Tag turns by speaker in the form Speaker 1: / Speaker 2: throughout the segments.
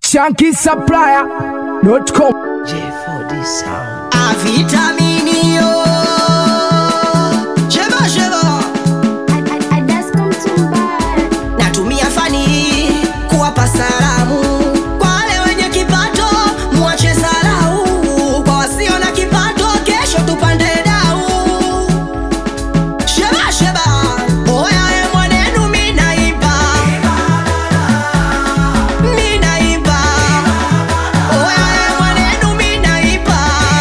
Speaker 1: ShankySupplier.com.
Speaker 2: J4D Sound.
Speaker 3: A vitaminio Sheba sheba natumia fani kuwapa salamu kwa wale wenye kipato, muache salau. Kwa wasio na kipato, kesho tupande dau. Sheba sheba oya mwanenu minaiba oya mwanenu minaiba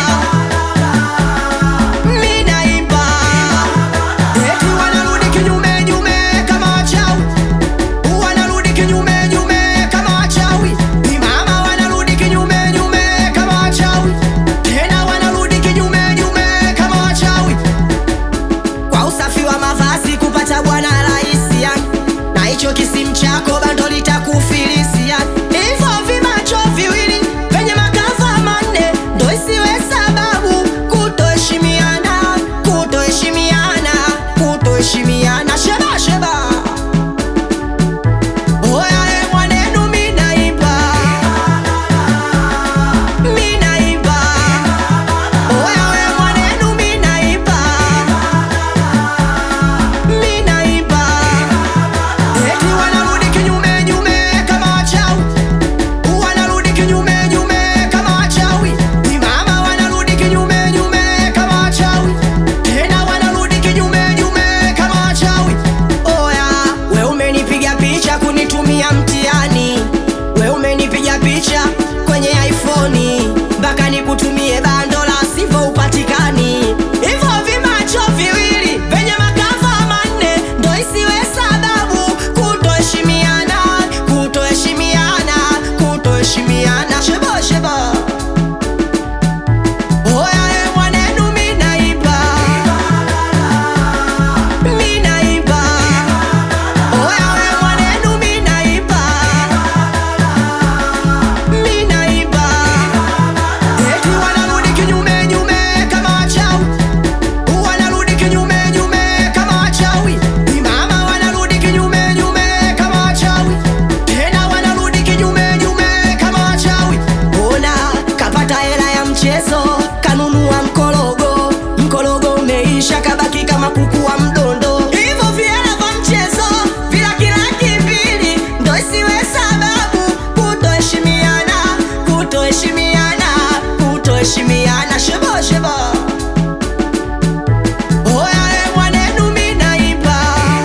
Speaker 3: eti wanarudi kinyume nyume kama wachawi, wanarudi kinyume nyume kama wachawi. Imama wanarudi kinyume nyume kama wachawi, tena wanarudi kinyume nyume kama wachawi. Kwa usafi wa mavazi kupata bwana rahisi yani, na hicho kisimu chako bando litakufilisi yani. Hivyo vimacho viwili penye makava manne ndo isiwe sababu kutoheshimiana, kutoheshimiana, kutoheshimiana. Sheba sheba oya mwanenu minaiba oya mwanenu minaiba eti wanarudi kinyume nyume kama wachawi, wanarudi kinyume nyume kama wachawi. Imama wanarudi kinyume nyume kama wachawi, tena wanarudi kinyume nyume kama wachawi. Oya we umenipiga picha kunitumia mtihani, we umenipiga picha kwenye iPhone mpaka nikutumie bando la sivyo upatikani. Hivyo vimacho viwili venye makava manne ndo isiwe sababu kutoheshimiana, kutoheshimiana, kutoheshimiana. Sheba sheba oya mwanenu minaiba oya mwanenu minaiba eti wanarudi kinyume nyume kama wachawi, wanarudi kinyume nyume kama wachawi. Imama wanarudi kinyume nyume kama wachawi, tena wanarudi kinyume nyume kama wachawi. Ona kapata hela ya mchezo, kanunua mkologo, mkologo umeisha, kabaki kama kuku wa mdondo. Hivyo viela vya mchezo vila kilaki mbili ndo isiwe sababu kutoheshimiana, kutoheshimiana, kutoheshimiana. Sheba sheba oya mwanenu minaiba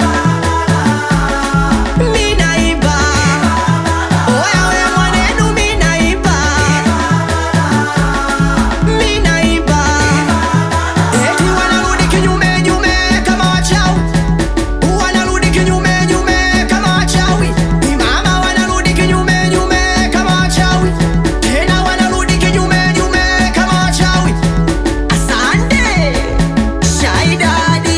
Speaker 3: oya mwanenu minaiba eti wanarudi kinyume nyume kama wachawi, wanarudi kinyume nyume kama wachawi. Imama wanarudi kinyume nyume kama wachawi, tena wanarudi kinyume nyume kama wachawi. Asante Shaidadi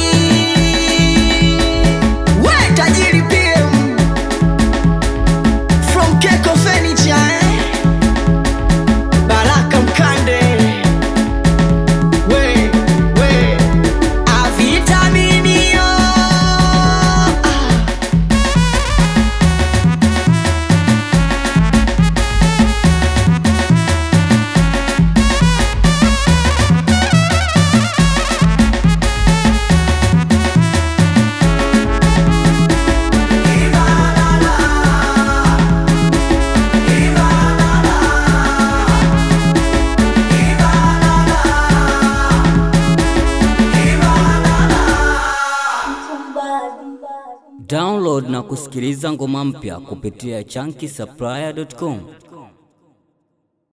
Speaker 3: we tajiri PM from Keko Furniture Baraka Mkande we a vitaminio
Speaker 4: Download na kusikiliza ngoma mpya kupitia ShankySupplier.com.